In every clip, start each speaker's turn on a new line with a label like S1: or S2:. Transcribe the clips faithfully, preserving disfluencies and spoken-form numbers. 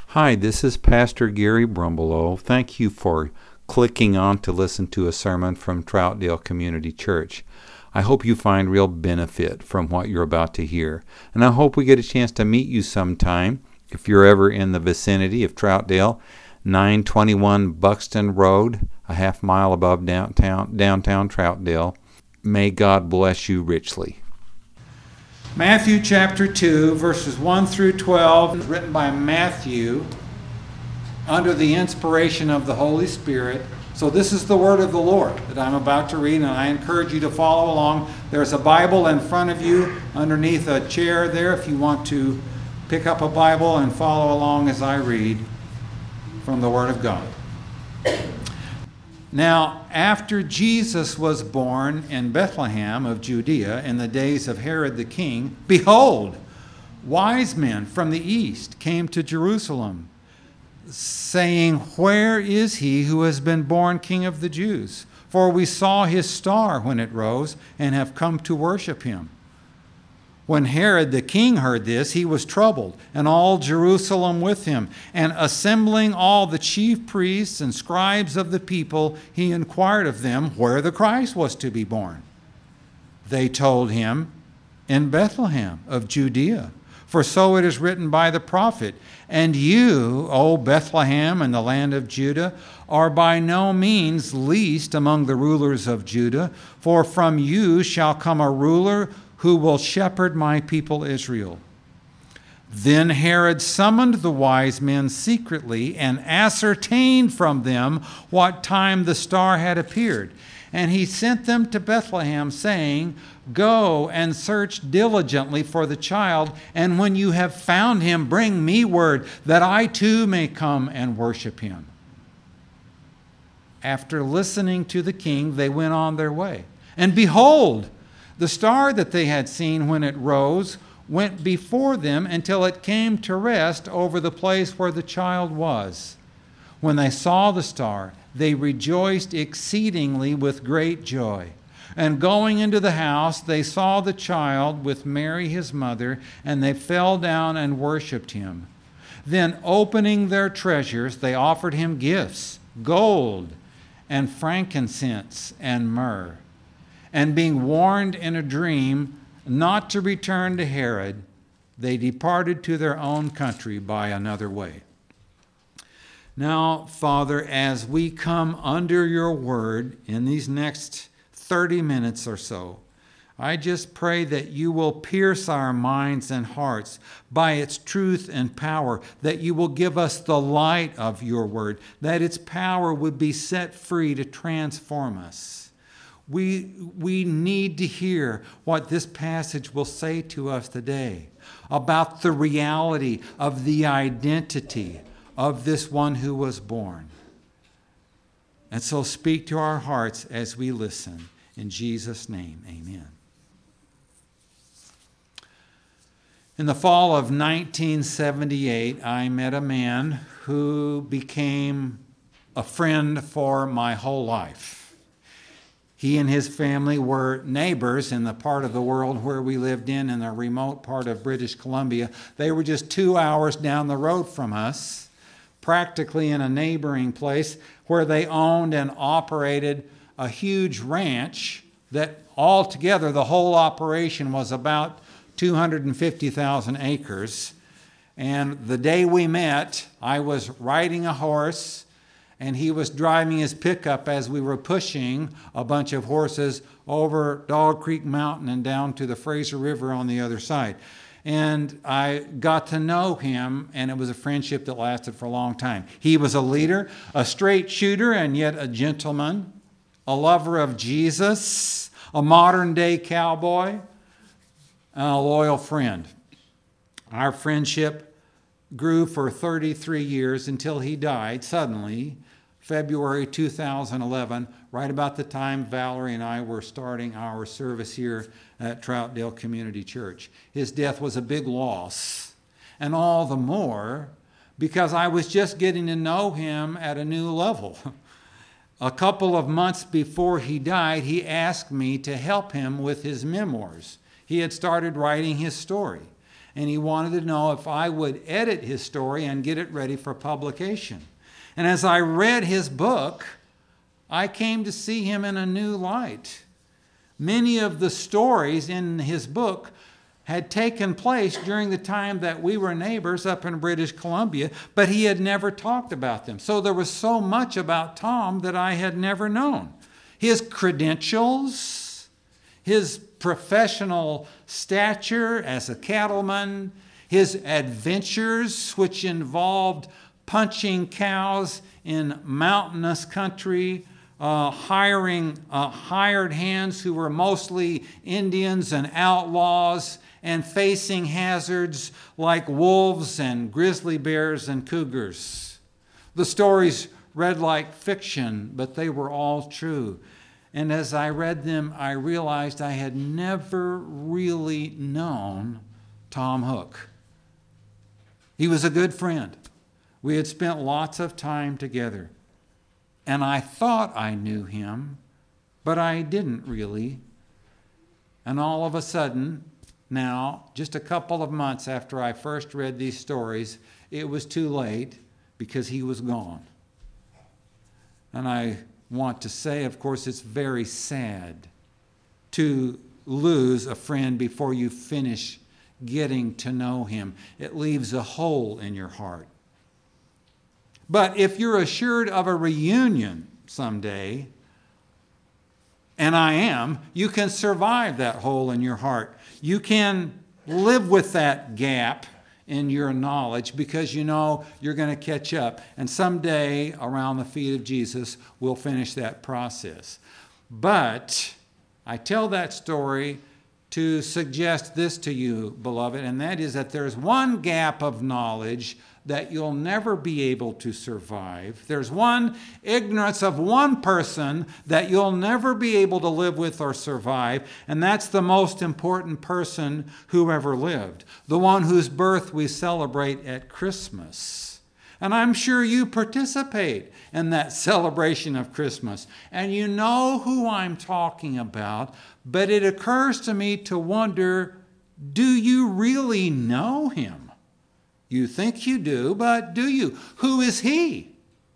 S1: Hi, this is Pastor Gary Brumbelow. Thank you for clicking on to listen to a sermon from Troutdale Community Church. I hope you find real benefit from what you're about to hear, and I hope we get a chance to meet you sometime if you're ever in the vicinity of Troutdale, nine twenty-one Buxton Road, a half mile above downtown, downtown Troutdale. May God bless you richly.
S2: Matthew chapter two, verses one through twelve, written by Matthew under the inspiration of the Holy Spirit. So this is the word of the Lord that I'm about to read, and I encourage you to follow along. There's a Bible in front of you underneath a chair there if you want to pick up a Bible and follow along as I read from the Word of God. Now, after Jesus was born in Bethlehem of Judea in the days of Herod the king, behold, wise men from the east came to Jerusalem, saying, "Where is he who has been born King of the Jews? For we saw his star when it rose and have come to worship him." When Herod the king heard this, he was troubled, and all Jerusalem with him. And assembling all the chief priests and scribes of the people, he inquired of them where the Christ was to be born. They told him, "In Bethlehem of Judea. For so it is written by the prophet, and you, O Bethlehem in the land of Judah, are by no means least among the rulers of Judah, for from you shall come a ruler who will shepherd my people Israel." Then Herod summoned the wise men secretly and ascertained from them what time the star had appeared. And he sent them to Bethlehem, saying, "Go and search diligently for the child, and when you have found him, bring me word, that I too may come and worship him." After listening to the king, they went on their way. And behold, the star that they had seen when it rose went before them until it came to rest over the place where the child was. When they saw the star, they rejoiced exceedingly with great joy. And going into the house, they saw the child with Mary his mother, and they fell down and worshipped him. Then opening their treasures, they offered him gifts, gold and frankincense and myrrh. And being warned in a dream not to return to Herod, they departed to their own country by another way. Now, Father, as we come under your word in these next thirty minutes or so, I just pray that you will pierce our minds and hearts by its truth and power, that you will give us the light of your word, that its power would be set free to transform us. We, we need to hear what this passage will say to us today about the reality of the identity of this one who was born. And so speak to our hearts as we listen. In Jesus' name, amen. In the fall of nineteen seventy-eight, I met a man who became a friend for my whole life. He and his family were neighbors in the part of the world where we lived in, in a remote part of British Columbia. They were just two hours down the road from us, practically in a neighboring place where they owned and operated a huge ranch that altogether the whole operation was about two hundred fifty thousand acres. And the day we met, I was riding a horse, and he was driving his pickup as we were pushing a bunch of horses over Dog Creek Mountain and down to the Fraser River on the other side. And I got to know him, and it was a friendship that lasted for a long time. He was a leader, a straight shooter, and yet a gentleman, a lover of Jesus, a modern-day cowboy, and a loyal friend. Our friendship grew for thirty-three years until he died suddenly, February two thousand eleven, right about the time Valerie and I were starting our service here at Troutdale Community Church. His death was a big loss, and all the more because I was just getting to know him at a new level. A couple of months before he died, he asked me to help him with his memoirs. He had started writing his story. And he wanted to know if I would edit his story and get it ready for publication. And as I read his book, I came to see him in a new light. Many of the stories in his book had taken place during the time that we were neighbors up in British Columbia, but he had never talked about them. So there was so much about Tom that I had never known. His credentials, his professional stature as a cattleman, his adventures, which involved punching cows in mountainous country, uh, hiring uh, hired hands who were mostly Indians and outlaws, and facing hazards like wolves and grizzly bears and cougars. The stories read like fiction, but they were all true. And as I read them, I realized I had never really known Tom Hook. He was a good friend. We had spent lots of time together. And I thought I knew him, but I didn't really. And all of a sudden, now, just a couple of months after I first read these stories, it was too late because he was gone. And I want to say, of course, it's very sad to lose a friend before you finish getting to know him. It leaves a hole in your heart. But if you're assured of a reunion someday, and I am, you can survive that hole in your heart. You can live with that gap in your knowledge because you know you're going to catch up. And someday, around the feet of Jesus, we'll finish that process. But I tell that story to suggest this to you, beloved, and that is that there's one gap of knowledge that you'll never be able to survive. There's one ignorance of one person that you'll never be able to live with or survive, and that's the most important person who ever lived, the one whose birth we celebrate at Christmas. And I'm sure you participate in that celebration of Christmas, and you know who I'm talking about, but it occurs to me to wonder, do you really know him? You think you do, but do you? Who is he?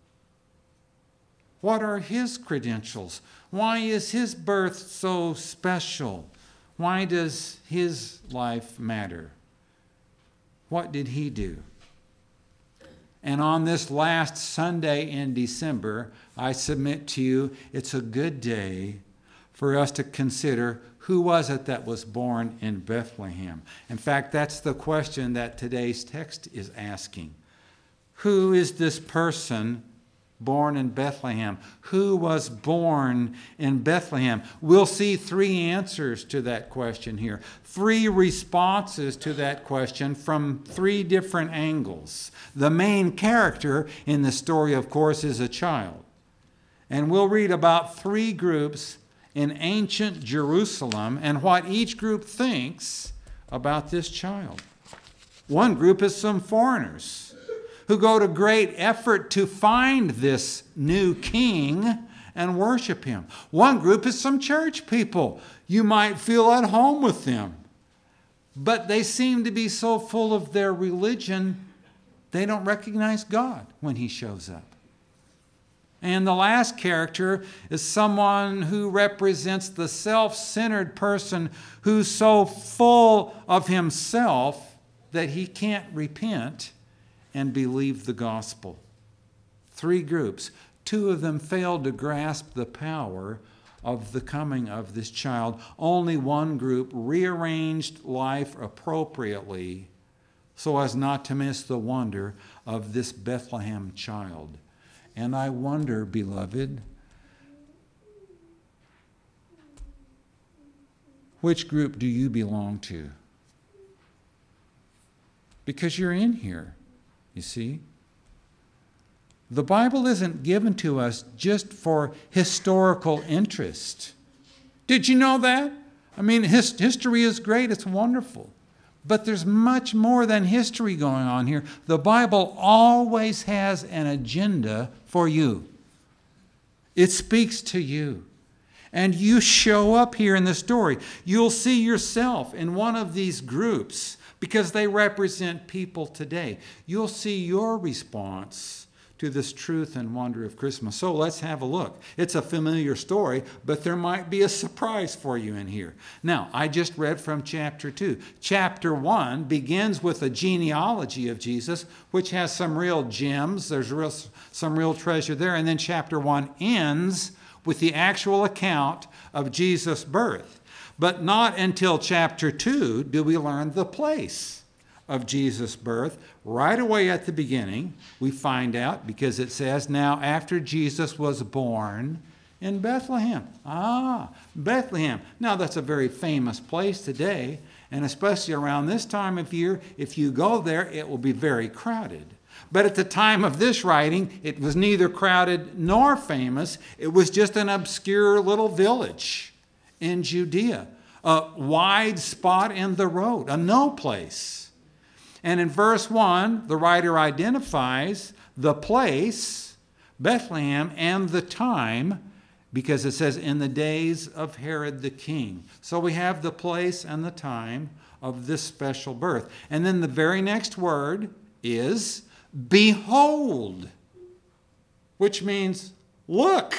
S2: What are his credentials? Why is his birth so special? Why does his life matter? What did he do? And on this last Sunday in December, I submit to you, it's a good day for us to consider who was it that was born in Bethlehem. In fact, that's the question that today's text is asking. Who is this person born in Bethlehem? Who was born in Bethlehem? We'll see three answers to that question here. Three responses to that question from three different angles. The main character in the story, of course, is a child. And we'll read about three groups in ancient Jerusalem and what each group thinks about this child. One group is some foreigners who go to great effort to find this new king and worship him. One group is some church people. You might feel at home with them, but they seem to be so full of their religion, they don't recognize God when he shows up. And the last character is someone who represents the self-centered person who's so full of himself that he can't repent and believe the gospel. Three groups. Two of them failed to grasp the power of the coming of this child. Only one group rearranged life appropriately so as not to miss the wonder of this Bethlehem child. And I wonder, beloved, which group do you belong to? Because you're in here, you see. The Bible isn't given to us just for historical interest. Did you know that? I mean, his, history is great, it's wonderful. But there's much more than history going on here. The Bible always has an agenda for you. It speaks to you. And you show up here in the story. You'll see yourself in one of these groups. because they represent people today. You'll see your response to this truth and wonder of Christmas. So let's have a look. It's a familiar story, but there might be a surprise for you in here. Now, I just read from chapter two. Chapter one begins with a genealogy of Jesus, which has some real gems. There's real, some real treasure there. And then chapter one ends with the actual account of Jesus' birth. But not until chapter two do we learn the place of Jesus' birth. Right away at the beginning, we find out, because it says, now after Jesus was born in Bethlehem. Ah, Bethlehem. Now that's a very famous place today, and especially around this time of year, if you go there, it will be very crowded. But at the time of this writing, it was neither crowded nor famous. It was just an obscure little village in Judea, a wide spot in the road, a no place. And in verse one, the writer identifies the place, Bethlehem, and the time, because it says, in the days of Herod the king. So we have the place and the time of this special birth. And then the very next word is, behold, which means, look,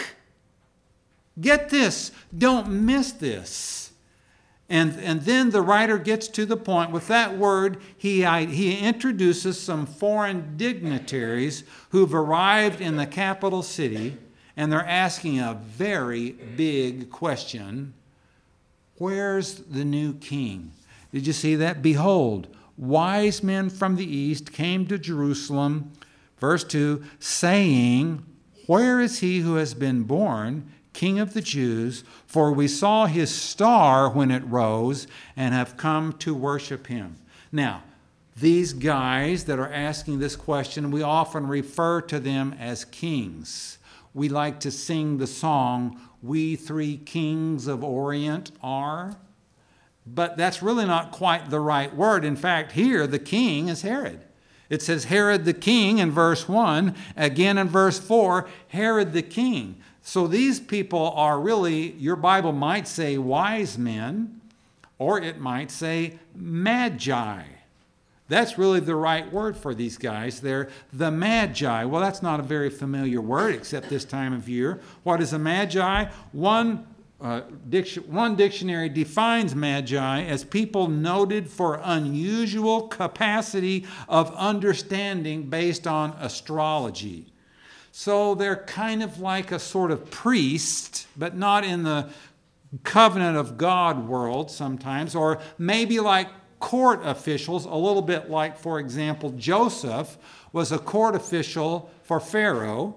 S2: get this, don't miss this. And, and then the writer gets to the point. With that word, he, he introduces some foreign dignitaries who've arrived in the capital city, and they're asking a very big question. Where's the new king? Did you see that? Behold, wise men from the east came to Jerusalem, verse two, saying, where is he who has been born King of the Jews? For we saw his star when it rose and have come to worship him. Now, these guys that are asking this question, we often refer to them as kings. We like to sing the song, We Three Kings of Orient Are. But that's really not quite the right word. In fact, here the king is Herod. It says Herod the king in verse one. Again in verse four, Herod the king. So these people are really, your Bible might say wise men, or it might say magi. That's really the right word for these guys. They're the magi. Well, that's not a very familiar word except this time of year. What is a magi? One, uh, dic- one dictionary defines magi as people noted for unusual capacity of understanding based on astrology. So they're kind of like a sort of priest, but not in the covenant of God world sometimes, or maybe like court officials, a little bit like, for example, Joseph was a court official for Pharaoh.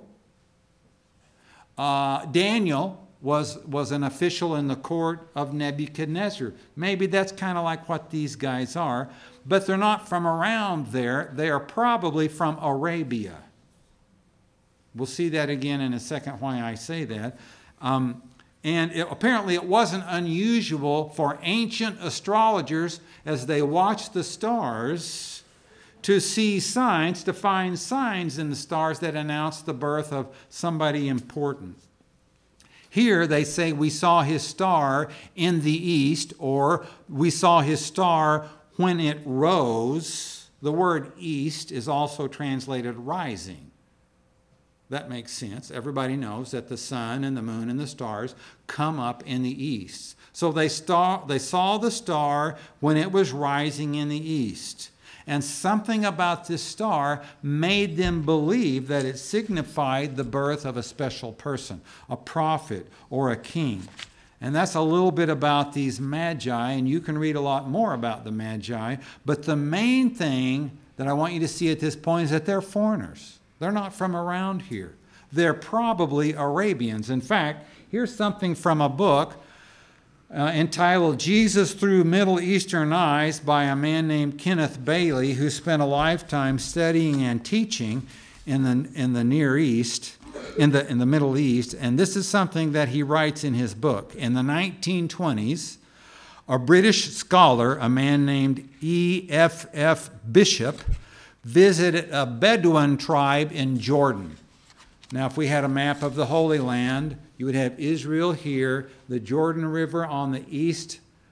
S2: Uh, Daniel was, was an official in the court of Nebuchadnezzar. Maybe that's kind of like what these guys are, but they're not from around there. They are probably from Arabia. We'll see that again in a second why I say that. Um, and it, apparently it wasn't unusual for ancient astrologers, as they watched the stars, to see signs, to find signs in the stars that announced the birth of somebody important. Here they say we saw his star in the east, or we saw his star when it rose. The word east is also translated rising. That makes sense. Everybody knows that the sun and the moon and the stars come up in the east. So they, star, they saw the star when it was rising in the east. And something about this star made them believe that it signified the birth of a special person, a prophet or a king. And that's a little bit about these magi, and you can read a lot more about the magi. But the main thing that I want you to see at this point is that they're foreigners. They're not from around here. They're probably Arabians. In fact, here's something from a book uh, entitled Jesus Through Middle Eastern Eyes by a man named Kenneth Bailey, who spent a lifetime studying and teaching in the, in the Near East, in the, in the Middle East. And this is something that he writes in his book. In the nineteen twenties, a British scholar, a man named E F F Bishop, visited a Bedouin tribe in Jordan. Now, if we had a map of the Holy Land, you would have Israel here, the Jordan River on the east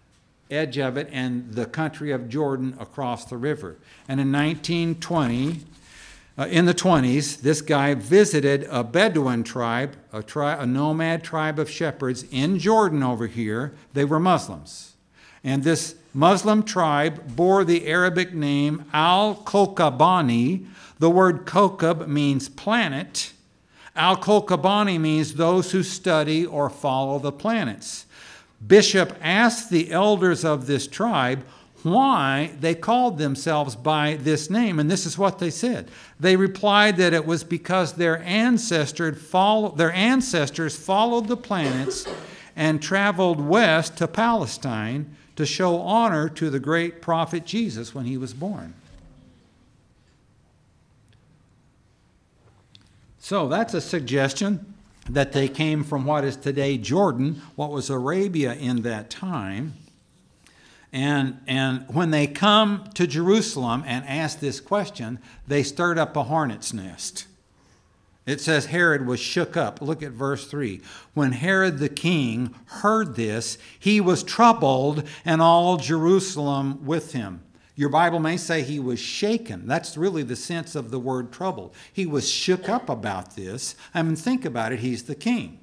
S2: edge of it and the country of Jordan across the river. And in nineteen twenty, uh, in the twenties, this guy visited a Bedouin tribe, a, tri- a nomad tribe of shepherds in Jordan over here. They were Muslims. And this Muslim tribe bore the Arabic name Al-Kokabani. The word Kokab means planet. Al-Kokabani means those who study or follow the planets. Bishop asked the elders of this tribe why they called themselves by this name, and this is what they said. They replied that it was because their ancestors followed, their ancestors followed the planets and traveled west to Palestine to show honor to the great prophet Jesus when he was born. So that's a suggestion that they came from what is today Jordan, what was Arabia in that time. And, and when they come to Jerusalem and ask this question, they stirred up a hornet's nest. It says Herod was shook up. Look at verse three. When Herod the king heard this, he was troubled, and all Jerusalem with him. Your Bible may say he was shaken. That's really the sense of the word troubled. He was shook up about this. I mean, think about it. He's the king.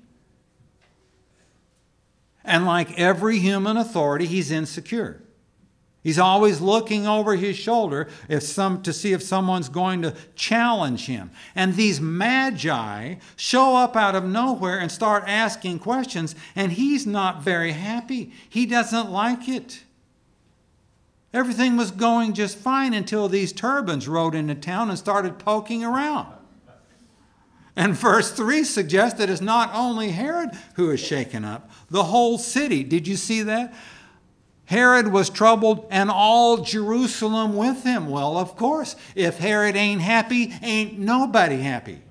S2: And like every human authority, he's insecure. He's always looking over his shoulder if some, to see if someone's going to challenge him. And these magi show up out of nowhere and start asking questions, and he's not very happy. He doesn't like it. Everything was going just fine until these turbans rode into town and started poking around. And verse three suggests that it's not only Herod who is shaken up, the whole city. Did you see that? Herod was troubled and all Jerusalem with him. Well, of course, if Herod ain't happy, ain't nobody happy.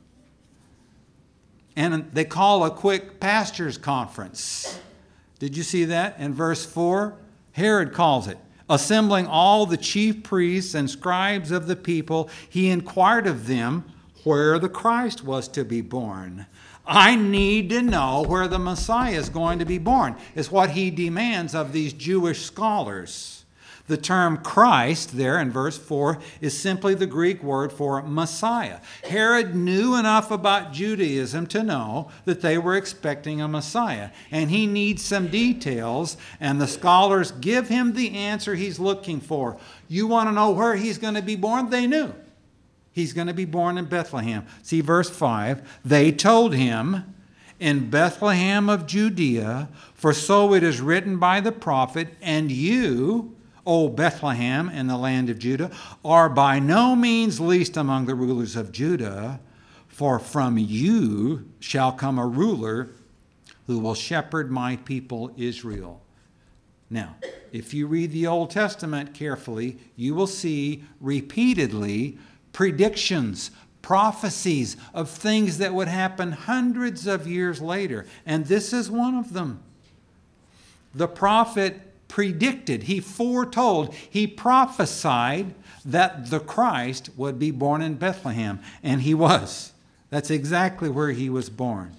S2: And they call a quick pastors' conference. Did you see that in verse four? Herod calls it. Assembling all the chief priests and scribes of the people, he inquired of them where the Christ was to be born. I need to know where the Messiah is going to be born, is what he demands of these Jewish scholars. The term Christ there in verse four is simply the Greek word for Messiah. Herod knew enough about Judaism to know that they were expecting a Messiah, and he needs some details, and the scholars give him the answer he's looking for. You want to know where he's going to be born? They knew. He's going to be born in Bethlehem. See verse five. They told him, in Bethlehem of Judea, for so it is written by the prophet, and you, O Bethlehem in the land of Judah, are by no means least among the rulers of Judah, for from you shall come a ruler who will shepherd my people Israel. Now, if you read the Old Testament carefully, you will see repeatedly predictions, prophecies of things that would happen hundreds of years later. And this is one of them. The prophet predicted, he foretold, he prophesied that the Christ would be born in Bethlehem. And he was. That's exactly where he was born.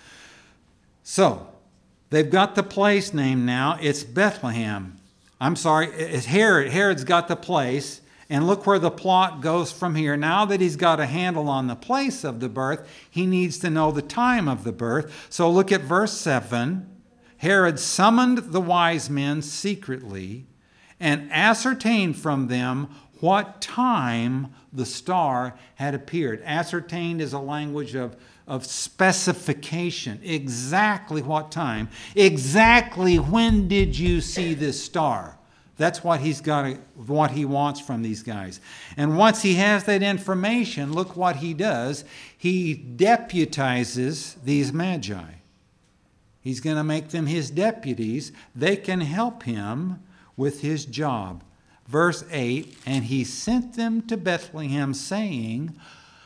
S2: So, they've got the place name now. It's Bethlehem. I'm sorry, it's Herod. Herod's got the place. And look where the plot goes from here. Now that he's got a handle on the place of the birth, he needs to know the time of the birth. So look at verse seven. Herod summoned the wise men secretly and ascertained from them what time the star had appeared. Ascertained is a language of, of specification. Exactly what time. Exactly when did you see this star? That's what he's got, to, what he wants from these guys. And once he has that information, look what he does. He deputizes these magi. He's going to make them his deputies. They can help him with his job. Verse eight, and he sent them to Bethlehem, saying,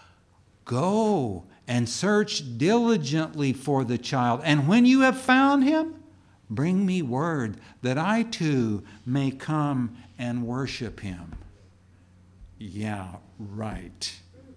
S2: go and search diligently for the child. And when you have found him, bring me word that I too may come and worship him. Yeah, right.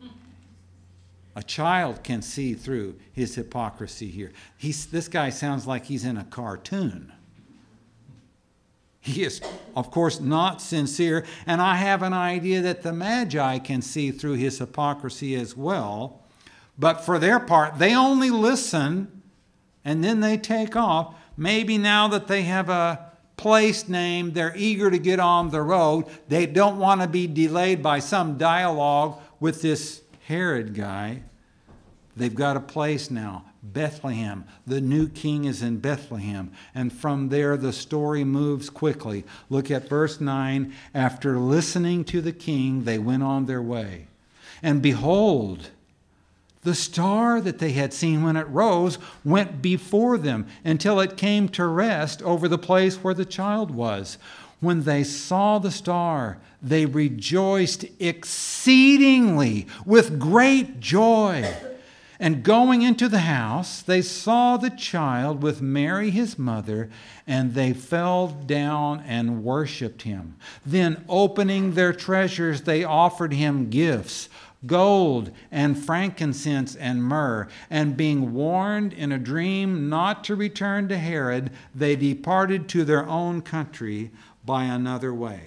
S2: A child can see through his hypocrisy here. He's, this guy sounds like he's in a cartoon. He is, of course, not sincere, and I have an idea that the Magi can see through his hypocrisy as well. But for their part, they only listen, and then they take off. Maybe now that they have a place name, they're eager to get on the road. They don't want to be delayed by some dialogue with this Herod guy. They've got a place now, Bethlehem. The new king is in Bethlehem. And from there, the story moves quickly. Look at verse nine. After listening to the king, they went on their way. And behold, the star that they had seen when it rose went before them until it came to rest over the place where the child was. When they saw the star, they rejoiced exceedingly with great joy. And going into the house, they saw the child with Mary his mother, and they fell down and worshipped him. Then, opening their treasures, they offered him gifts, gold and frankincense and myrrh. And being warned in a dream not to return to Herod, they departed to their own country by another way.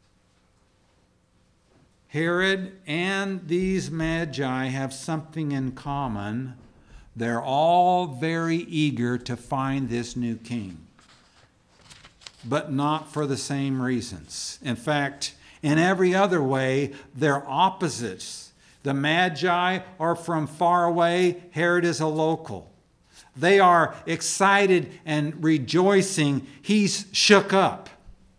S2: Herod and these Magi have something in common. They're all very eager to find this new king, but not for the same reasons. In fact, in every other way, they're opposites. The Magi are from far away. Herod is a local. They are excited and rejoicing. He's shook up.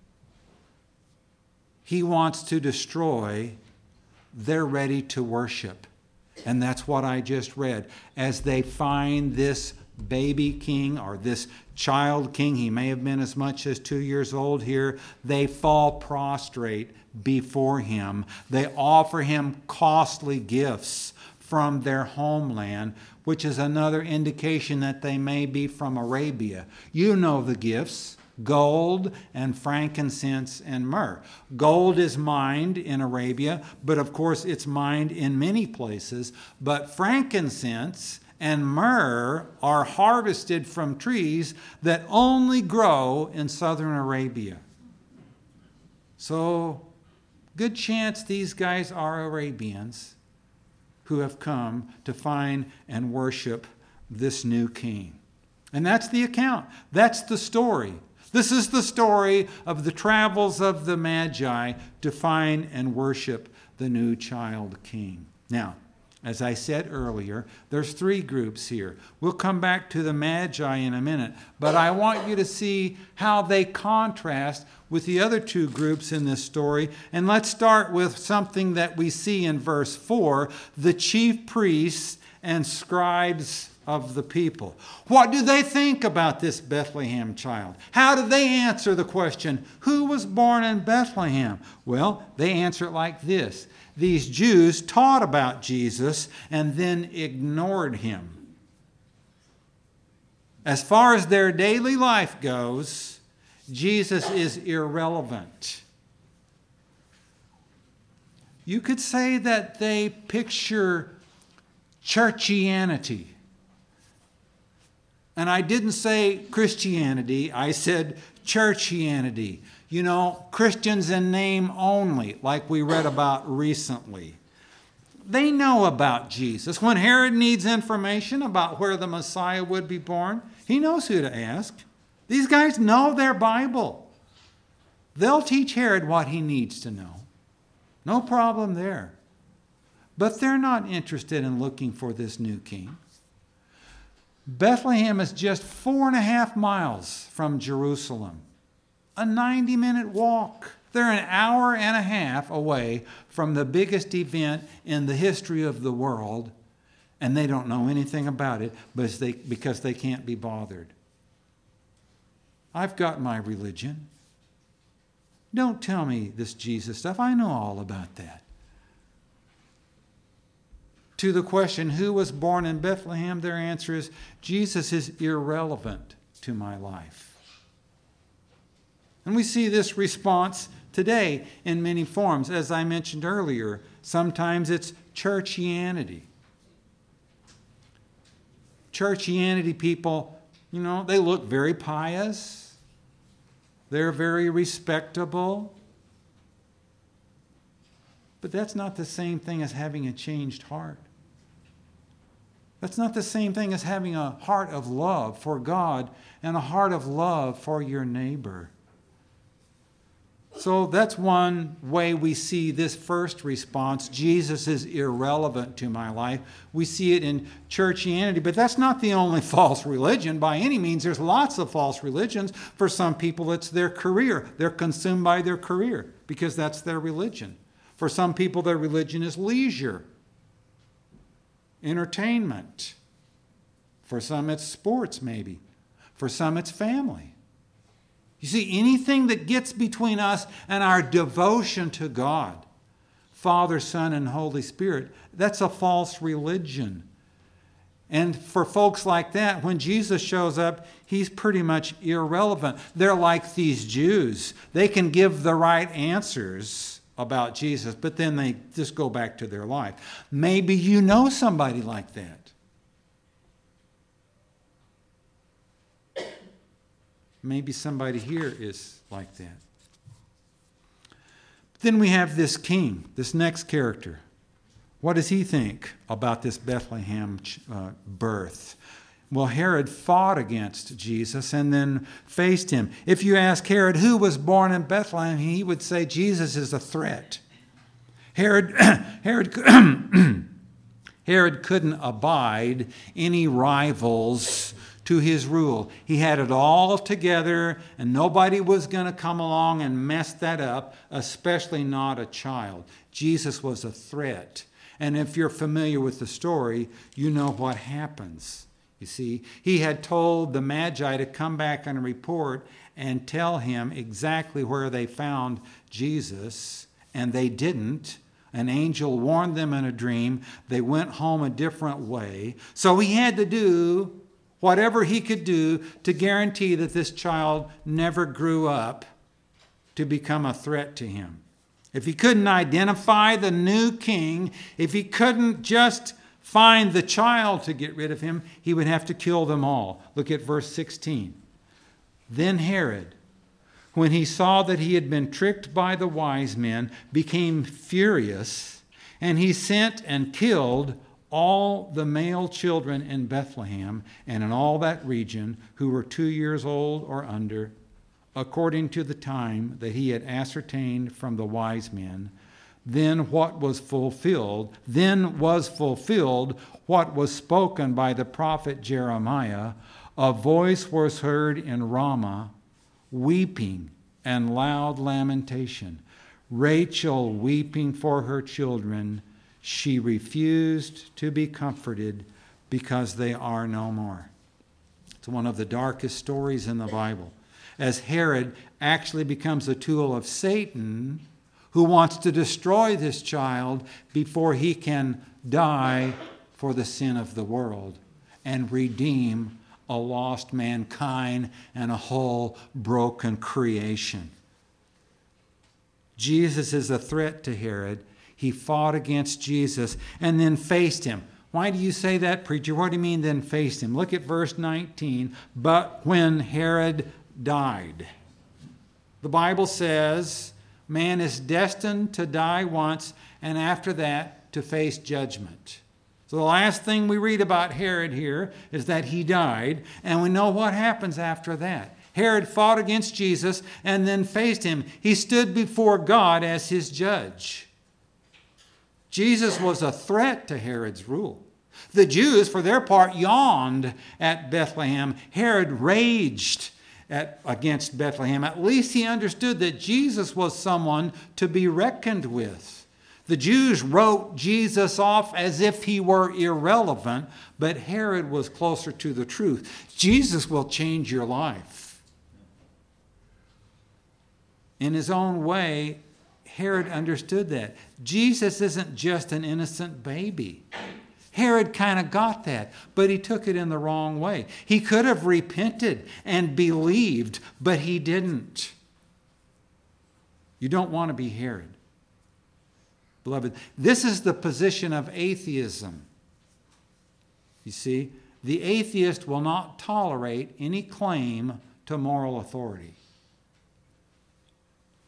S2: He wants to destroy. They're ready to worship. And that's what I just read. As they find this baby king or this child king, he may have been as much as two years old here, they fall prostrate before him. They offer him costly gifts from their homeland, which is another indication that they may be from Arabia. You know the gifts. Gold and frankincense and myrrh. Gold is mined in Arabia, but of course it's mined in many places. But frankincense and myrrh are harvested from trees that only grow in southern Arabia. So, good chance these guys are Arabians who have come to find and worship this new king. And that's the account. That's the story. This is the story of the travels of the Magi to find and worship the new child king. Now, as I said earlier, there's three groups here. We'll come back to the Magi in a minute, but I want you to see how they contrast with the other two groups in this story. And let's start with something that we see in verse four, the chief priests and scribes of the people. What do they think about this Bethlehem child? How do they answer the question, who was born in Bethlehem? Well, they answer it like this. These Jews taught about Jesus and then ignored him. As far as their daily life goes, Jesus is irrelevant. You could say that they picture churchianity. And I didn't say Christianity, I said churchianity. You know, Christians in name only, like we read about recently. They know about Jesus. When Herod needs information about where the Messiah would be born, he knows who to ask. These guys know their Bible. They'll teach Herod what he needs to know. No problem there. But they're not interested in looking for this new king. Bethlehem is just four and a half miles from Jerusalem. A ninety-minute walk. They're an hour and a half away from the biggest event in the history of the world, and they don't know anything about it because they can't be bothered. I've got my religion. Don't tell me this Jesus stuff. I know all about that. To the question, who was born in Bethlehem, their answer is, Jesus is irrelevant to my life. And we see this response today in many forms. As I mentioned earlier, sometimes it's churchianity. Churchianity people, you know, they look very pious. They're very respectable. But that's not the same thing as having a changed heart. That's not the same thing as having a heart of love for God and a heart of love for your neighbor. So that's one way we see this first response. Jesus is irrelevant to my life. We see it in churchianity, but that's not the only false religion by any means. There's lots of false religions. For some people, it's their career. They're consumed by their career because that's their religion. For some people, their religion is leisure, entertainment. For some, it's sports, maybe. For some, it's family. You see, anything that gets between us and our devotion to God, Father, Son, and Holy Spirit, that's a false religion. And for folks like that, when Jesus shows up, he's pretty much irrelevant. They're like these Jews. They can give the right answers about Jesus, but then they just go back to their life. Maybe you know somebody like that. Maybe somebody here is like that. Then we have this king, this next character. What does he think about this Bethlehem uh, birth? Well, Herod fought against Jesus and then faced him. If you ask Herod who was born in Bethlehem, he would say Jesus is a threat. Herod, Herod, Herod couldn't abide any rivals to his rule. He had it all together, and nobody was going to come along and mess that up, especially not a child. Jesus was a threat. And if you're familiar with the story, you know what happens. You see, he had told the Magi to come back and report and tell him exactly where they found Jesus, and they didn't. An angel warned them in a dream. They went home a different way. So he had to do whatever he could do to guarantee that this child never grew up to become a threat to him. If he couldn't identify the new king, if he couldn't just find the child to get rid of him, he would have to kill them all. Look at verse sixteen. Then Herod, when he saw that he had been tricked by the wise men, became furious, and he sent and killed all the male children in Bethlehem and in all that region who were two years old or under, according to the time that he had ascertained from the wise men. Then what was fulfilled, then was fulfilled what was spoken by the prophet Jeremiah. A voice was heard in Ramah, weeping and loud lamentation. Rachel weeping for her children. She refused to be comforted because they are no more. It's one of the darkest stories in the Bible, as Herod actually becomes a tool of Satan, who wants to destroy this child before he can die for the sin of the world and redeem a lost mankind and a whole broken creation. Jesus is a threat to Herod. He fought against Jesus and then faced him. Why do you say that, preacher? What do you mean then faced him? Look at verse nineteen. But when Herod died. The Bible says man is destined to die once, and after that to face judgment. So the last thing we read about Herod here is that he died, and we know what happens after that. Herod fought against Jesus and then faced him. He stood before God as his judge. Jesus was a threat to Herod's rule. The Jews, for their part, yawned at Bethlehem. Herod raged at, against Bethlehem. At least he understood that Jesus was someone to be reckoned with. The Jews wrote Jesus off as if he were irrelevant, but Herod was closer to the truth. Jesus will change your life. In his own way, Herod understood that. Jesus isn't just an innocent baby. Herod kind of got that, but he took it in the wrong way. He could have repented and believed, but he didn't. You don't want to be Herod. Beloved, this is the position of atheism. You see, the atheist will not tolerate any claim to moral authority.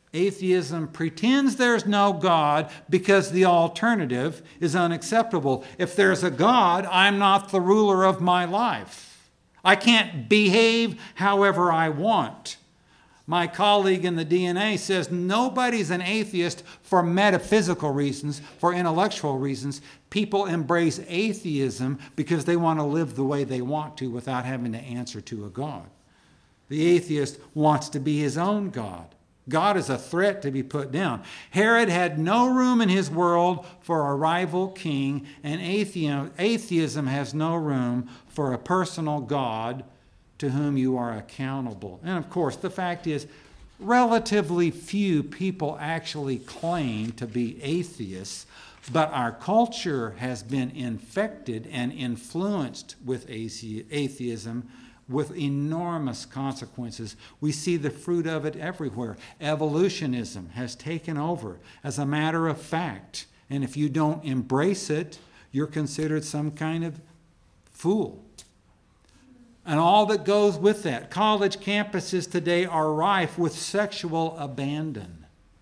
S2: Atheism pretends there's no God because the alternative is unacceptable. If there's a God, I'm not the ruler of my life. I can't behave however I want. My colleague in the D N A says nobody's an atheist for metaphysical reasons, for intellectual reasons. People embrace atheism because they want to live the way they want to without having to answer to a God. The atheist wants to be his own God. God is a threat to be put down. Herod had no room in his world for a rival king, and atheism has no room for a personal God to whom you are accountable. And of course, the fact is, relatively few people actually claim to be atheists, but our culture has been infected and influenced with atheism with enormous consequences. We see the fruit of it everywhere. Evolutionism has taken over as a matter of fact. And if you don't embrace it, you're considered some kind of fool. And all that goes with that. College campuses today are rife with sexual abandon.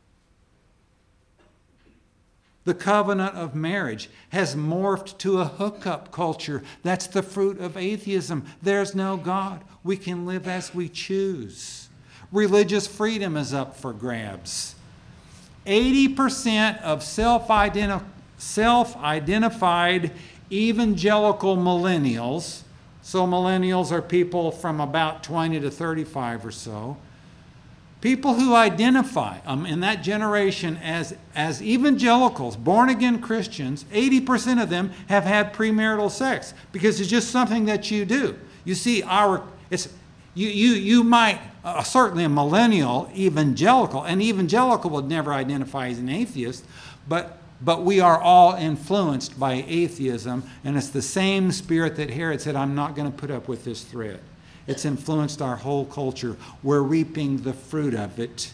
S2: The covenant of marriage has morphed to a hookup culture. That's the fruit of atheism. There's no God. We can live as we choose. Religious freedom is up for grabs. eighty percent of self-identi- self-identified evangelical millennials, so millennials are people from about twenty to thirty-five or so, people who identify um, in that generation as, as evangelicals, born-again Christians, eighty percent of them have had premarital sex because it's just something that you do. You see, our it's you you you might uh, certainly a millennial evangelical, an evangelical would never identify as an atheist, but but we are all influenced by atheism, and it's the same spirit that Herod said, "I'm not going to put up with this threat." It's influenced our whole culture. We're reaping the fruit of it,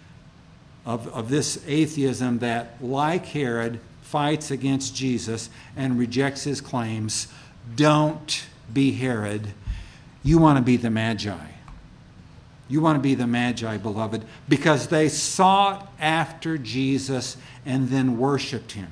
S2: of, of this atheism that, like Herod, fights against Jesus and rejects his claims. Don't be Herod. You want to be the Magi. You want to be the Magi, beloved, because they sought after Jesus and then worshiped him.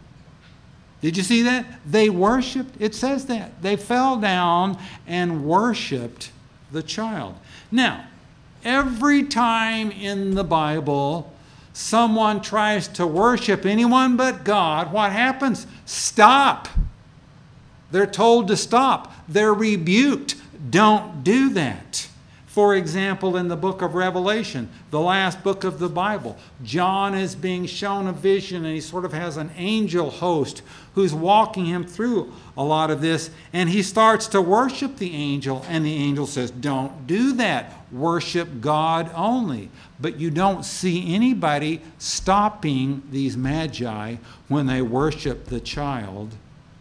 S2: Did you see that? They worshiped. It says that. They fell down and worshiped the child. Now, every time in the Bible someone tries to worship anyone but God, what happens? Stop. They're told to stop. They're rebuked. Don't do that. For example, in the book of Revelation, the last book of the Bible, John is being shown a vision, and he sort of has an angel host who's walking him through a lot of this, and he starts to worship the angel, and the angel says, don't do that. Worship God only. But you don't see anybody stopping these magi when they worship the child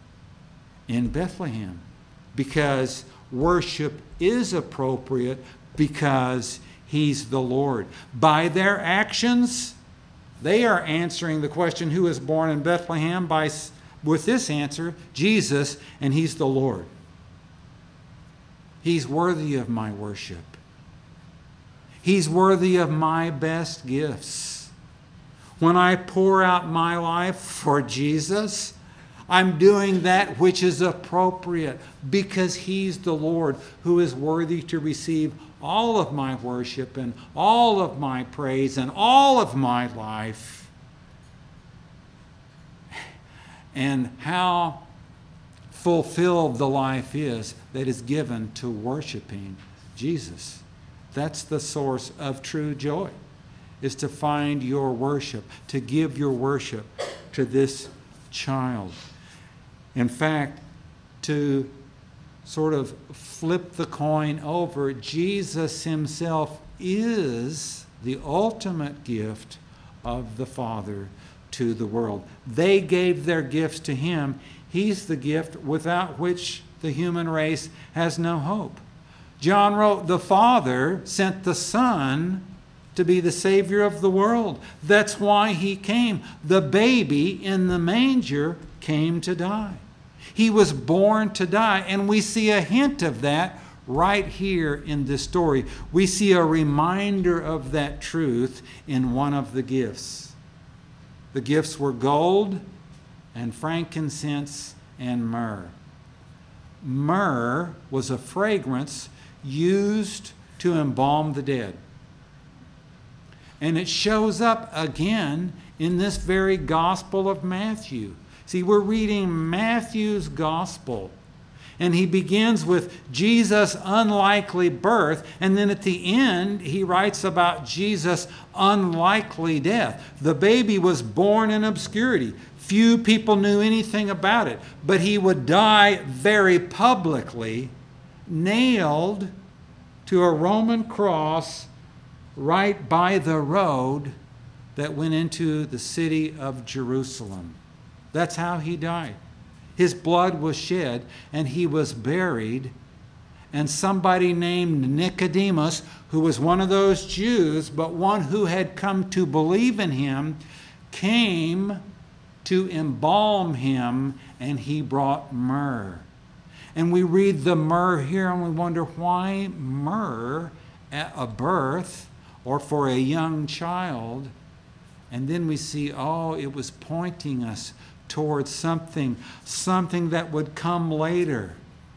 S2: in Bethlehem, because worship is appropriate because he's the Lord. By their actions, they are answering the question, who is born in Bethlehem? By, with this answer, Jesus, and he's the Lord. He's worthy of my worship. He's worthy of my best gifts. When I pour out my life for Jesus, I'm doing that which is appropriate because he's the Lord who is worthy to receive all of my worship and all of my praise and all of my life. And how fulfilled the life is that is given to worshiping Jesus. That's the source of true joy, is to find your worship, to give your worship to this child. In fact, to sort of flip the coin over, Jesus himself is the ultimate gift of the Father to the world. They gave their gifts to him. He's the gift without which the human race has no hope. John wrote, the Father sent the Son to be the Savior of the world. That's why he came. The baby in the manger came to die. He was born to die, and we see a hint of that right here in this story, we see a reminder of that truth in one of the gifts. The gifts were gold and frankincense and myrrh. Myrrh was a fragrance used to embalm the dead. And it shows up again in this very Gospel of Matthew. See, we're reading Matthew's Gospel. And he begins with Jesus' unlikely birth. And then at the end, he writes about Jesus' unlikely death. The baby was born in obscurity. Few people knew anything about it. But he would die very publicly, nailed to a Roman cross right by the road that went into the city of Jerusalem. That's how he died. His blood was shed, and he was buried. And somebody named Nicodemus, who was one of those Jews, but one who had come to believe in him, came to embalm him, and he brought myrrh. And we read the myrrh here, and we wonder why myrrh at a birth or for a young child. And then we see, oh, it was pointing us towards something, something that would come later.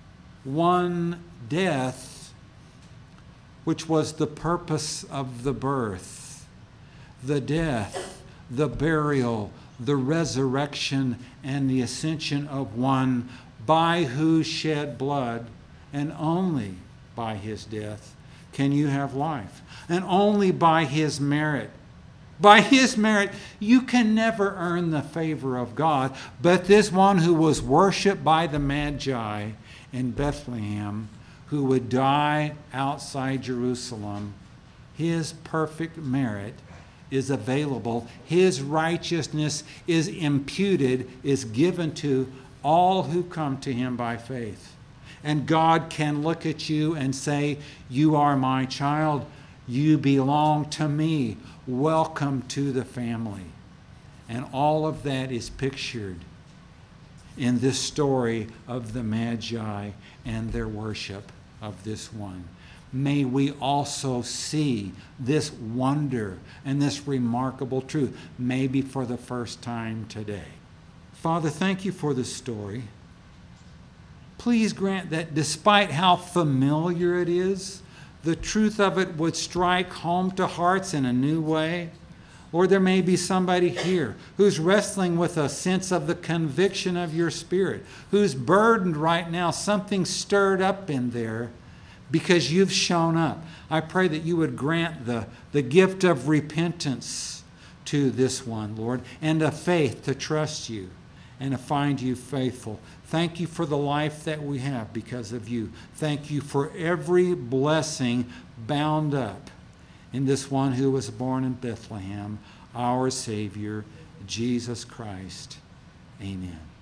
S2: One death, which was the purpose of the birth. The death, the burial, the resurrection, and the ascension of one by who shed blood, and only by his death can you have life. And only by his merit. By his merit, you can never earn the favor of God. But this one who was worshipped by the Magi in Bethlehem, who would die outside Jerusalem, his perfect merit is available. His righteousness is imputed, is given to all who come to him by faith. And God can look at you and say, you are my child. You belong to me. Welcome to the family. And all of that is pictured in this story of the Magi and their worship of this one. May we also see this wonder and this remarkable truth, maybe for the first time today. Father, thank you for this story. Please grant that despite how familiar it is, the truth of it would strike home to hearts in a new way. Or there may be somebody here who's wrestling with a sense of the conviction of your Spirit, who's burdened right now, something stirred up in there because you've shown up. I pray that you would grant the, the gift of repentance to this one, Lord, and a faith to trust you and to find you faithful. Thank you for the life that we have because of you. Thank you for every blessing bound up in this one who was born in Bethlehem, our Savior, Jesus Christ. Amen.